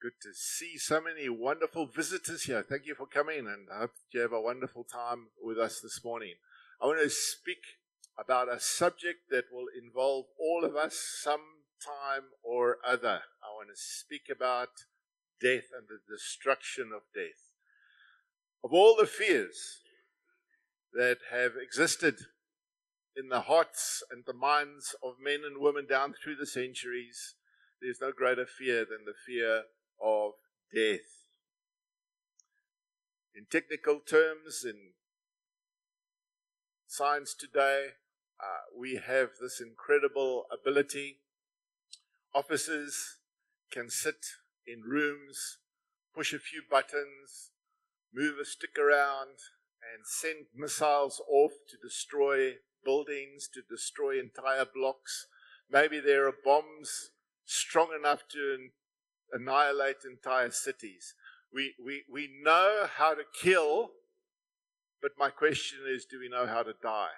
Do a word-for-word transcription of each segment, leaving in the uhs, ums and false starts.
Good to see so many wonderful visitors here. Thank you for coming, and I hope you have a wonderful time with us this morning. I want to speak about a subject that will involve all of us sometime or other. I want to speak about death and the destruction of death. Of all the fears that have existed in the hearts and the minds of men and women down through the centuries, there's no greater fear than the fear of death. In technical terms, in science today, uh, we have this incredible ability. Officers can sit in rooms, push a few buttons, move a stick around, and send missiles off to destroy buildings, to destroy entire blocks. Maybe there are bombs strong enough to annihilate entire cities. We, we, we know how to kill, but my question is, do we know how to die?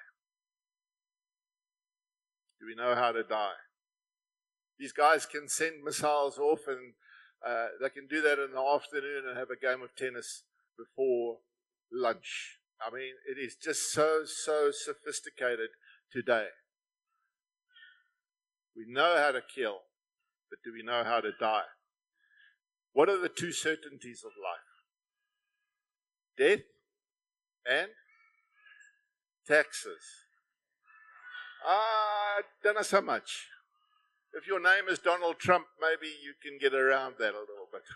Do we know how to die? These guys can send missiles off, and uh, they can do that in the afternoon and have a game of tennis before lunch. I mean, it is just so, so sophisticated today. We know how to kill, but do we know how to die? What are the two certainties of life? Death and taxes. Ah, I don't know so much. If your name is Donald Trump, maybe you can get around that a little bit.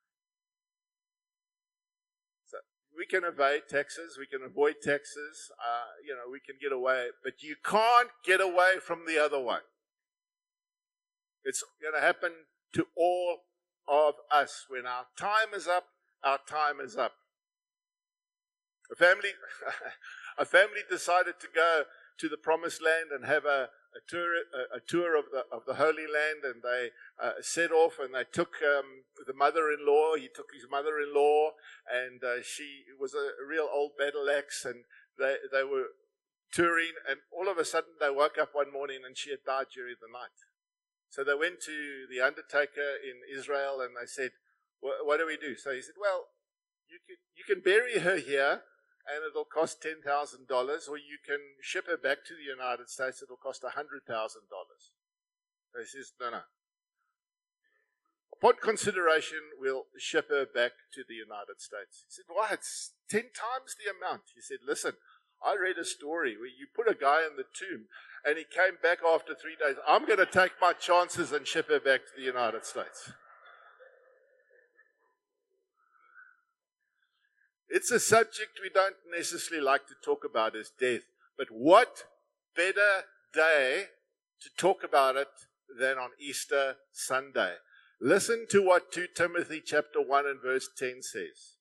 So we can evade taxes, we can avoid taxes, uh, you know, we can get away, but you can't get away from the other one. It's going to happen to all of us. When our time is up, our time is up. A family, a family decided to go to the Promised Land and have a, a tour, a, a tour of the of the Holy Land, and they uh, set off and they took um, the mother-in-law. He took his mother-in-law, and uh, she was a, a real old battle axe, and they they were touring, and all of a sudden they woke up one morning and she had died during the night. So they went to the undertaker in Israel and they said, what do we do? So he said, well, you can, you can bury her here and it'll cost ten thousand dollars, or you can ship her back to the United States, it'll cost one hundred thousand dollars. So he says, no, no. Upon consideration, we'll ship her back to the United States. He said, why? It's ten times the amount. He said, listen, I read a story where you put a guy in the tomb and he came back after three days. I'm going to take my chances and ship her back to the United States. It's a subject we don't necessarily like to talk about, is death. But what better day to talk about it than on Easter Sunday? Listen to what Second Timothy chapter one and verse ten says.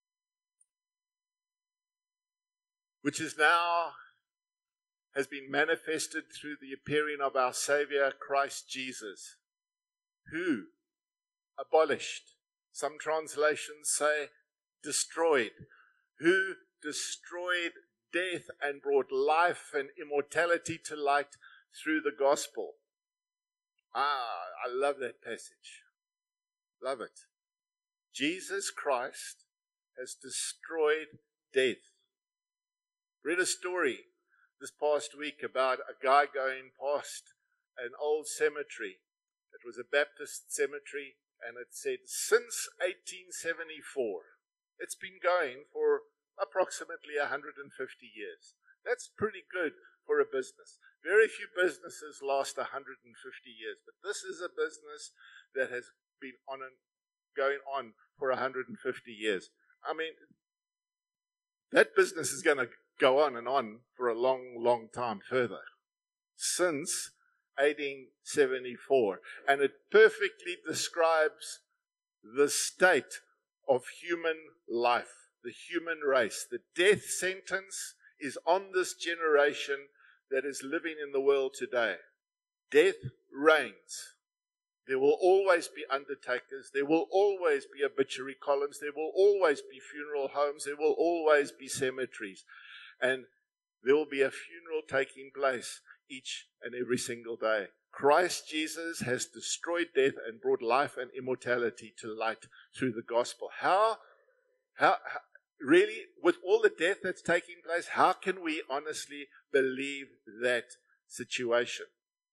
Which is now, has been manifested through the appearing of our Savior, Christ Jesus, who abolished, some translations say destroyed, who destroyed death and brought life and immortality to light through the gospel. Ah, I love that passage. Love it. Jesus Christ has destroyed death. Read a story this past week about a guy going past an old cemetery. It was a Baptist cemetery, and it said, since eighteen seventy-four, it's been going for approximately one hundred fifty years. That's pretty good for a business. Very few businesses last one hundred fifty years, but this is a business that has been on and going on for one hundred fifty years. I mean, that business is going to go on and on for a long, long time further, since eighteen seventy-four. And it perfectly describes the state of human life, the human race. The death sentence is on this generation that is living in the world today. Death reigns. There will always be undertakers. There will always be obituary columns. There will always be funeral homes. There will always be cemeteries. And there will be a funeral taking place each and every single day Christ Jesus has destroyed death and brought life and immortality to light through the gospel. How, how, how, really, with all the death that's taking place, how can we honestly believe that situation?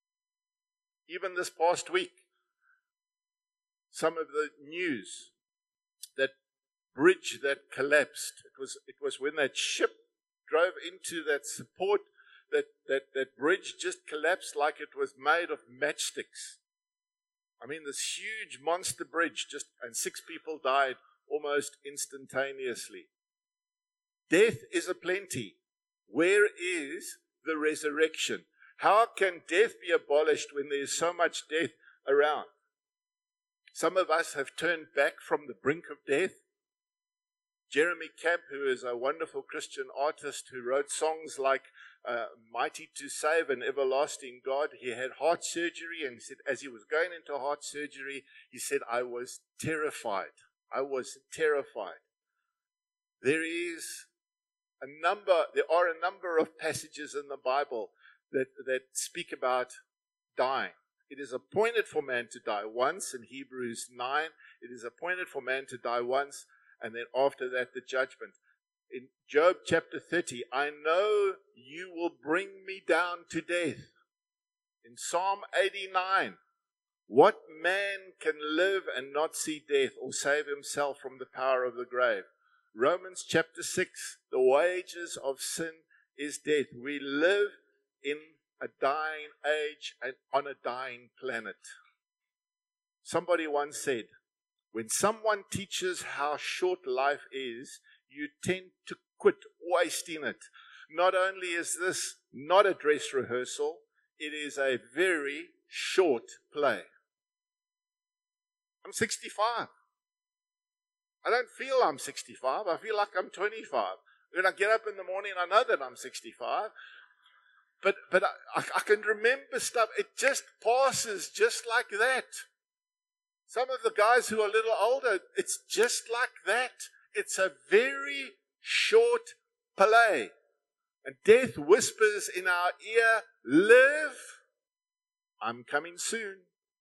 Even this past week, some of the news, that bridge that collapsed, it was, it was when that ship drove into that support, that, that, that bridge just collapsed like it was made of matchsticks. I mean, this huge monster bridge, just and six people died almost instantaneously. Death is aplenty. Where is the resurrection? How can death be abolished when there is so much death around? Some of us have turned back from the brink of death. Jeremy Camp, who is a wonderful Christian artist who wrote songs like uh, Mighty to Save and Everlasting God, he had heart surgery, and he said as he was going into heart surgery, he said, I was terrified. I was terrified. There is a number, there are a number of passages in the Bible that, that speak about dying. It is appointed for man to die once in Hebrews nine. It is appointed for man to die once, and then after that, the judgment. In Job chapter thirty, I know you will bring me down to death. In Psalm eighty-nine, what man can live and not see death or save himself from the power of the grave? Romans chapter six, the wages of sin is death. We live in a dying age and on a dying planet. Somebody once said, when someone teaches how short life is, you tend to quit wasting it. Not only is this not a dress rehearsal, it is a very short play. I'm sixty-five. I don't feel I'm sixty-five. I feel like I'm twenty-five. When I get up in the morning, I know that I'm sixty-five. But but I, I can remember stuff. It just passes just like that. Some of the guys who are a little older, it's just like that. It's a very short play. And death whispers in our ear, live, I'm coming soon.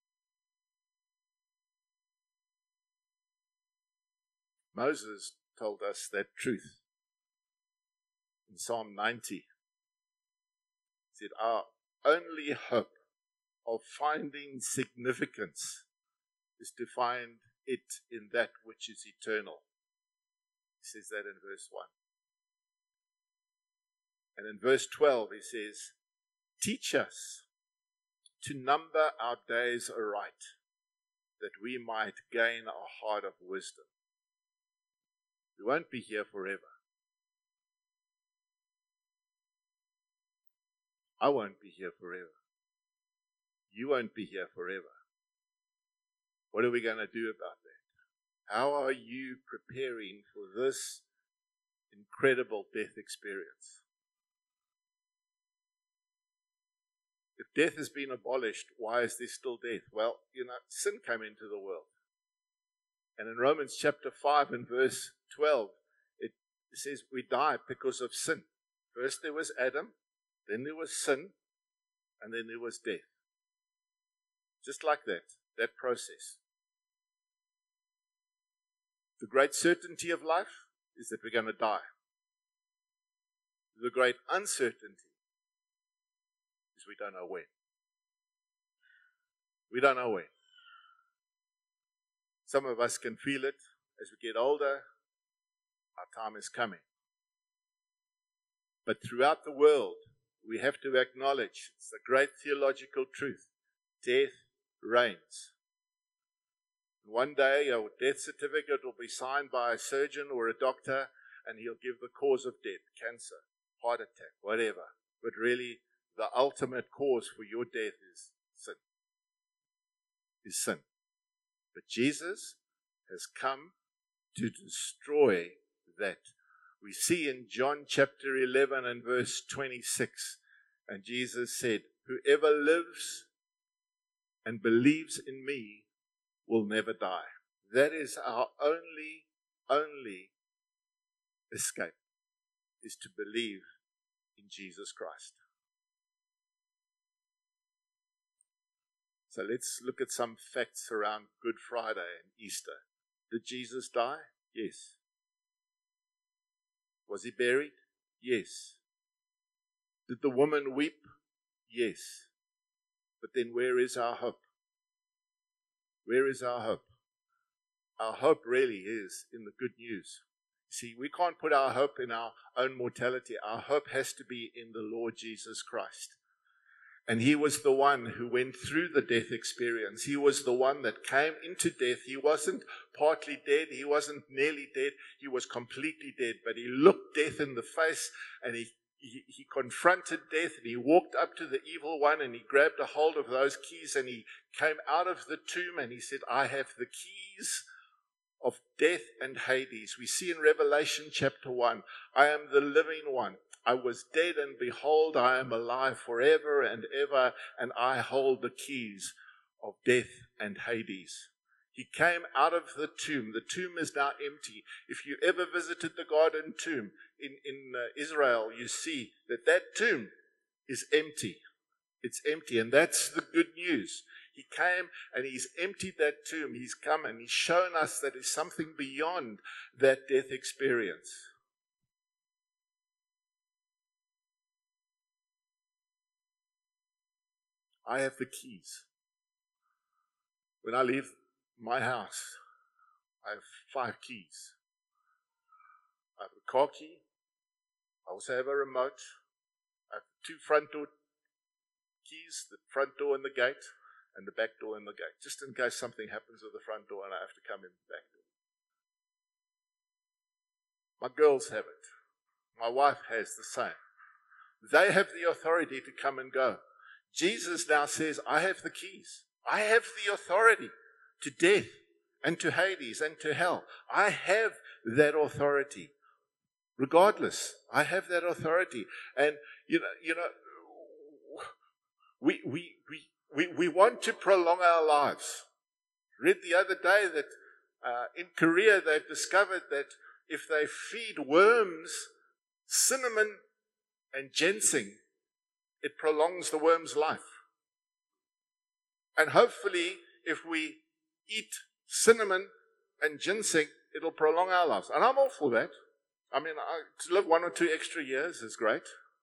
Moses told us that truth in Psalm ninety. He said, our only hope of finding significance is to find it in that which is eternal. He says that in verse one. And in verse twelve he says, teach us to number our days aright, that we might gain a heart of wisdom. We won't be here forever. I won't be here forever. You won't be here forever. What are we going to do about that? How are you preparing for this incredible death experience? If death has been abolished, why is there still death? Well, you know, sin came into the world. And in Romans chapter five and verse twelve, it says we died because of sin. First there was Adam, then there was sin, and then there was death. Just like that, that process. The great certainty of life is that we're going to die. The great uncertainty is we don't know when. We don't know when. Some of us can feel it as we get older. Our time is coming. But throughout the world, we have to acknowledge it's a great theological truth. Death reigns. One day, a death certificate will be signed by a surgeon or a doctor, and he'll give the cause of death, cancer, heart attack, whatever. But really, the ultimate cause for your death is sin. Is sin. But Jesus has come to destroy that. We see in John chapter eleven and verse twenty-six, and Jesus said, whoever lives and believes in me will never die. That is our only, only escape, is to believe in Jesus Christ. So let's look at some facts around Good Friday and Easter. Did Jesus die? Yes. Was he buried? Yes. Did the woman weep? Yes. But then where is our hope? Where is our hope? Our hope really is in the good news. See, we can't put our hope in our own mortality. Our hope has to be in the Lord Jesus Christ. And he was the one who went through the death experience. He was the one that came into death. He wasn't partly dead. He wasn't nearly dead. He was completely dead. But he looked death in the face, and he, he, he confronted death, and he walked up to the evil one, and he grabbed a hold of those keys, and he came out of the tomb, and he said, I have the keys of death and Hades. We see in Revelation chapter one, I am the living one. I was dead, and behold, I am alive forever and ever, and I hold the keys of death and Hades. He came out of the tomb. The tomb is now empty. If you ever visited the Garden Tomb in, in uh, Israel, you see that that tomb is empty. It's empty, and that's the good news. He came and he's emptied that tomb. He's come and he's shown us that there's something beyond that death experience. I have the keys. When I leave my house, I have five keys. I have a car key. I also have a remote. I have two front door keys, the front door and the gate, and the back door and the gate, just in case something happens with the front door and I have to come in the back door. My girls have it. My wife has the same. They have the authority to come and go. Jesus now says, I have the keys. I have the authority to death and to Hades and to hell. I have that authority. Regardless, I have that authority. And, you know, you know, we, we, we, we, we want to prolong our lives. Read the other day that uh, in Korea they've discovered that if they feed worms cinnamon and ginseng, it prolongs the worm's life. And hopefully, if we eat cinnamon and ginseng, it'll prolong our lives. And I'm all for that. I mean, I, to live one or two extra years is great.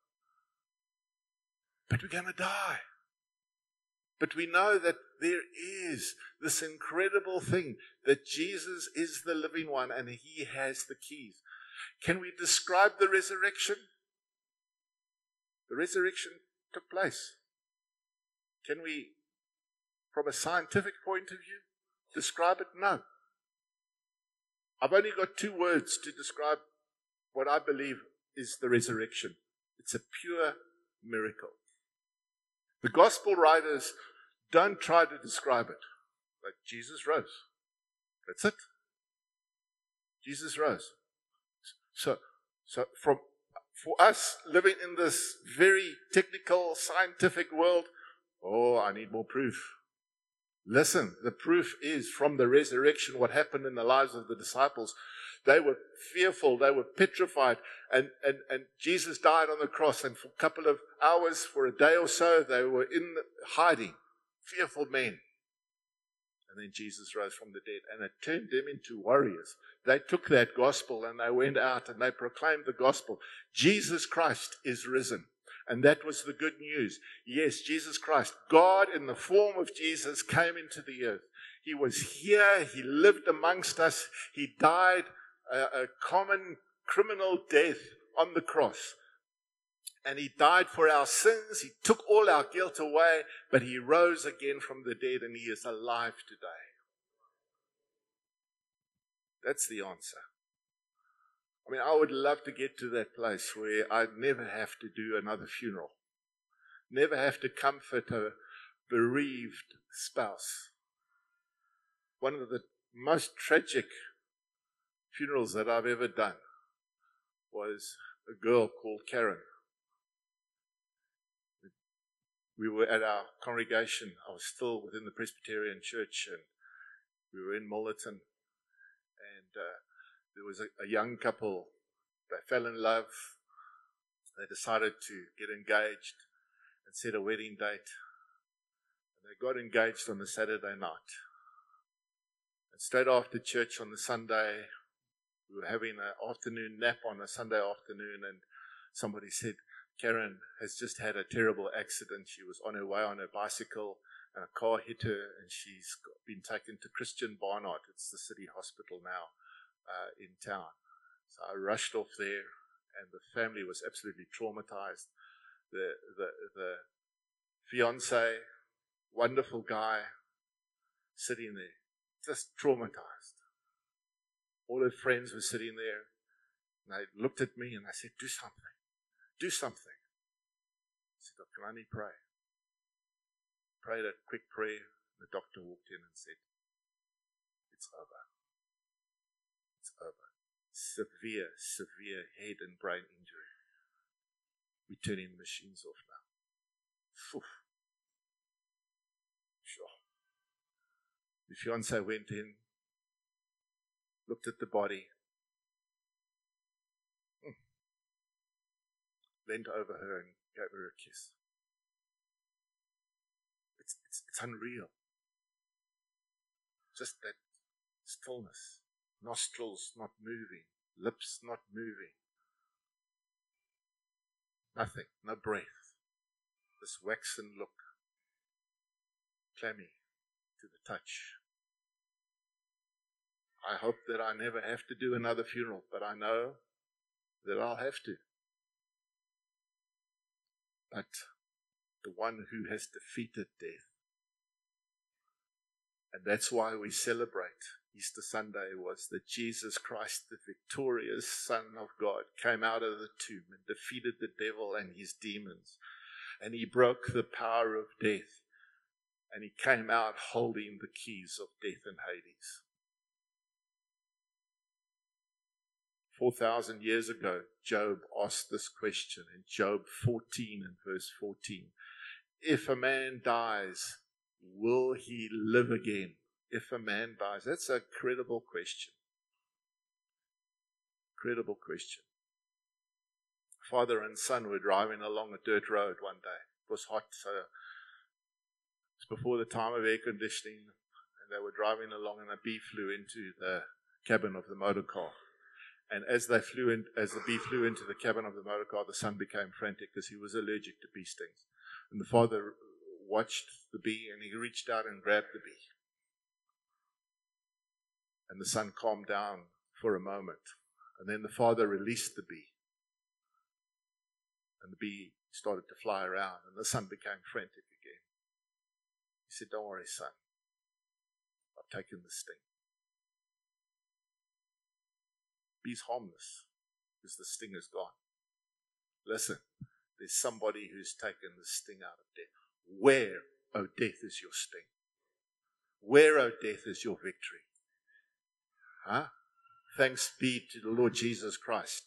But we're going to die. But we know that there is this incredible thing that Jesus is the living one and he has the keys. Can we describe the resurrection? The resurrection took place. Can we, from a scientific point of view, describe it? No. I've only got two words to describe what I believe is the resurrection. It's a pure miracle. The gospel writers don't try to describe it. But Jesus rose. That's it. Jesus rose. So, so from for us living in this very technical, scientific world, oh, I need more proof. Listen, the proof is from the resurrection, what happened in the lives of the disciples. They were fearful, they were petrified, and, and, and Jesus died on the cross, and for a couple of hours, for a day or so, they were in hiding, fearful men. And then Jesus rose from the dead, and it turned them into warriors. They took that gospel, and they went out, and they proclaimed the gospel. Jesus Christ is risen. And that was the good news. Yes, Jesus Christ, God in the form of Jesus, came into the earth. He was here. He lived amongst us. He died a, a common criminal death on the cross. And he died for our sins. He took all our guilt away, but he rose again from the dead, and he is alive today. That's the answer. I mean, I would love to get to that place where I'd never have to do another funeral. Never have to comfort a bereaved spouse. One of the most tragic funerals that I've ever done was a girl called Karen. We were at our congregation. I was still within the Presbyterian Church, and we were in Millerton. And uh, there was a, a young couple. They fell in love. They decided to get engaged and set a wedding date. And they got engaged on the Saturday night. And straight after church on the Sunday, we were having an afternoon nap on a Sunday afternoon, and somebody said, Karen has just had a terrible accident. She was on her way on her bicycle, and a car hit her, and she's been taken to Christian Barnard. It's the city hospital now uh, in town. So I rushed off there, and the family was absolutely traumatized. The the the fiance, wonderful guy, sitting there, just traumatized. All her friends were sitting there, and they looked at me, and I said, do something. Do something. I said, I can only pray. Prayed a quick prayer. The doctor walked in and said, it's over. It's over. Severe, severe head and brain injury. We're turning the machines off now. Phew. Sure. The fiancé went in, looked at the body, leaned over her and gave her a kiss. It's, it's, it's unreal. Just that stillness. Nostrils not moving. Lips not moving. Nothing. No breath. This waxen look. Clammy to the touch. I hope that I never have to do another funeral, but I know that I'll have to. But the one who has defeated death. And that's why we celebrate Easter Sunday, was that Jesus Christ, the victorious Son of God, came out of the tomb and defeated the devil and his demons. And he broke the power of death. And he came out holding the keys of death and Hades. Four thousand years ago, Job asked this question in Job fourteen and verse fourteen. If a man dies, will he live again? If a man dies, that's a credible question. Credible question. Father and son were driving along a dirt road one day. It was hot, so it was before the time of air conditioning, and they were driving along, and a bee flew into the cabin of the motor car. And as they flew in, as the bee flew into the cabin of the motor car, the son became frantic because he was allergic to bee stings. And the father watched the bee, and he reached out and grabbed the bee. And the son calmed down for a moment. And then the father released the bee. And the bee started to fly around, and the son became frantic again. He said, don't worry, son. I've taken the sting. Bee's harmless because the sting is gone. Listen, there's somebody who's taken the sting out of death. Where, O death, is your sting? Where, O death, is your victory? Huh? Thanks be to the Lord Jesus Christ.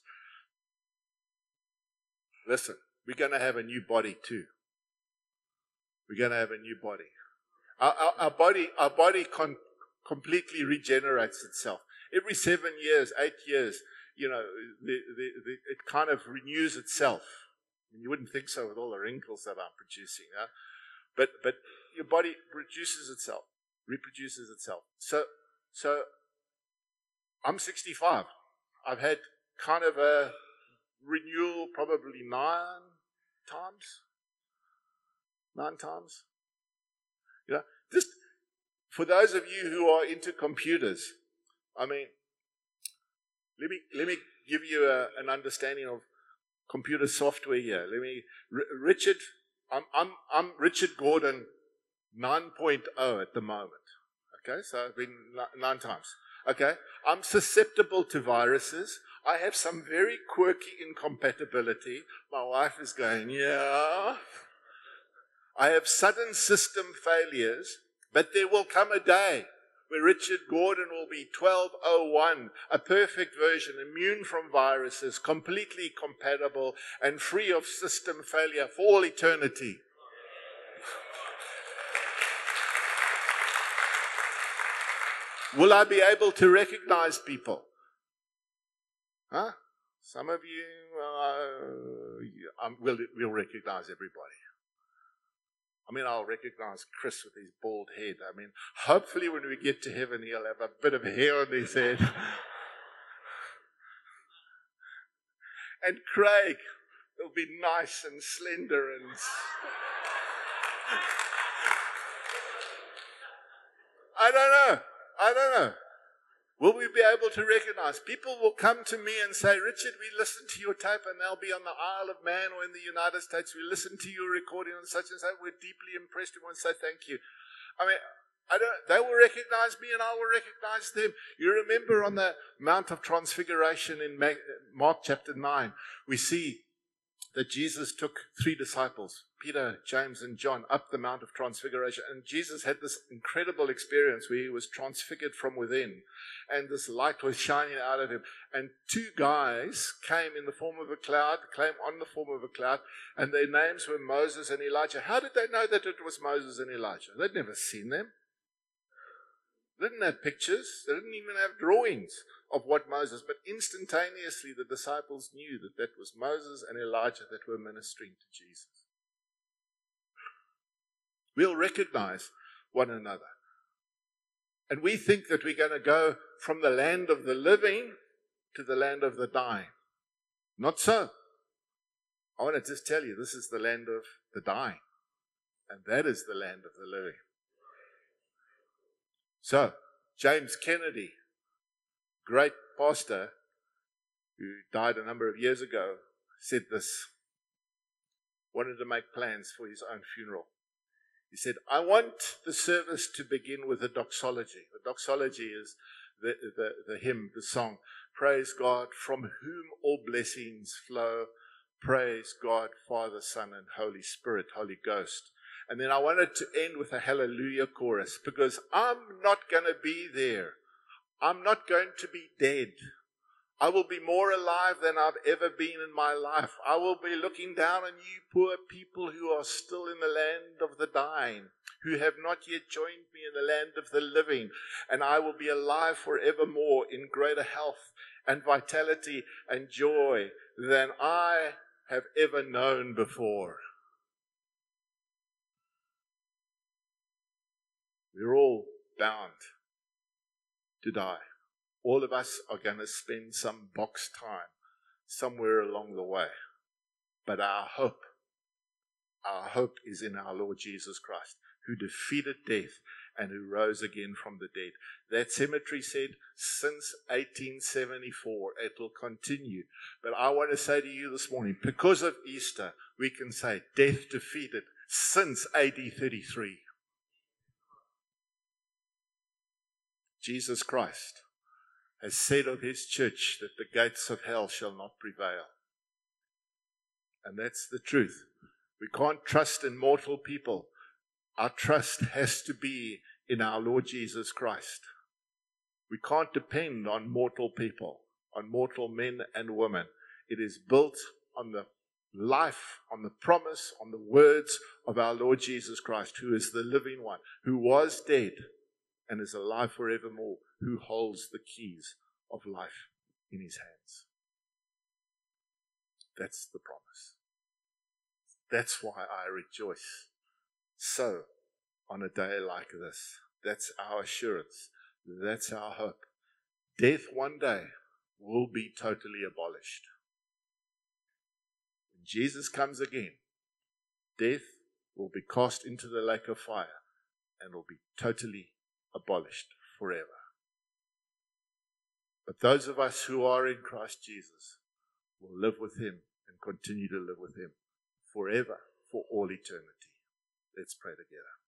Listen, we're going to have a new body too. We're going to have a new body. Our, our, our body, our body con- completely regenerates itself. Every seven years, eight years, you know, the, the, the, it kind of renews itself. You wouldn't think so with all the wrinkles that I'm producing. Huh? But but your body produces itself, reproduces itself. So so I'm sixty-five. I've had kind of a renewal probably nine times. Nine times. You know, just for those of you who are into computers, I mean, let me let me give you a, an understanding of computer software here. Let me, R- Richard, I'm I'm I'm Richard Gordon nine point oh at the moment. Okay, so I've been nine times. Okay, I'm susceptible to viruses. I have some very quirky incompatibility. My wife is going, yeah. I have sudden system failures, but there will come a day where Richard Gordon will be twelve oh one, a perfect version, immune from viruses, completely compatible, and free of system failure for all eternity. Will I be able to recognize people? Huh? Some of you uh, um, will, will recognize everybody. I mean, I'll recognize Chris with his bald head. I mean, hopefully when we get to heaven, he'll have a bit of hair on his head. And Craig will be nice and slender and... I don't know. I don't know. Will we be able to recognize? People will come to me and say, Richard, we listened to your tape, and they'll be on the Isle of Man or in the United States. We listened to your recording on such and such. We're deeply impressed. We want to say thank you. I mean, I don't, they will recognize me and I will recognize them. You remember on the Mount of Transfiguration in Mark chapter nine, we see that Jesus took three disciples, Peter, James, and John, up the Mount of Transfiguration. And Jesus had this incredible experience where he was transfigured from within. And this light was shining out of him. And two guys came in the form of a cloud, came on the form of a cloud, and their names were Moses and Elijah. How did they know that it was Moses and Elijah? They'd never seen them. They didn't have pictures. They didn't even have drawings of what Moses, but instantaneously the disciples knew that that was Moses and Elijah that were ministering to Jesus. We'll recognize one another. And we think that we're going to go from the land of the living to the land of the dying. Not so. I want to just tell you, this is the land of the dying. And that is the land of the living. So, James Kennedy, great pastor who died a number of years ago, said this, wanted to make plans for his own funeral. He said, I want the service to begin with a doxology. The doxology is the, the, the hymn, the song, praise God from whom all blessings flow, praise God, Father, Son, and Holy Spirit, Holy Ghost. And then I wanted to end with a hallelujah chorus, because I'm not going to be there. I'm not going to be dead. I will be more alive than I've ever been in my life. I will be looking down on you poor people who are still in the land of the dying, who have not yet joined me in the land of the living. And I will be alive forevermore in greater health and vitality and joy than I have ever known before. We're all bound to die. All of us are going to spend some box time somewhere along the way. But our hope, our hope is in our Lord Jesus Christ, who defeated death and who rose again from the dead. That cemetery said, since eighteen seventy-four, it will continue. But I want to say to you this morning, because of Easter, we can say death defeated since A D thirty-three. Jesus Christ has said of his church that the gates of hell shall not prevail. And that's the truth. We can't trust in mortal people. Our trust has to be in our Lord Jesus Christ. We can't depend on mortal people, on mortal men and women. It is built on the life, on the promise, on the words of our Lord Jesus Christ, who is the living one, who was dead and is alive forevermore, who holds the keys of life in his hands. That's the promise. That's why I rejoice so on a day like this. That's our assurance. That's our hope. Death one day will be totally abolished. When Jesus comes again, death will be cast into the lake of fire and will be totally abolished forever. But those of us who are in Christ Jesus will live with him and continue to live with him forever, for all eternity. Let's pray together.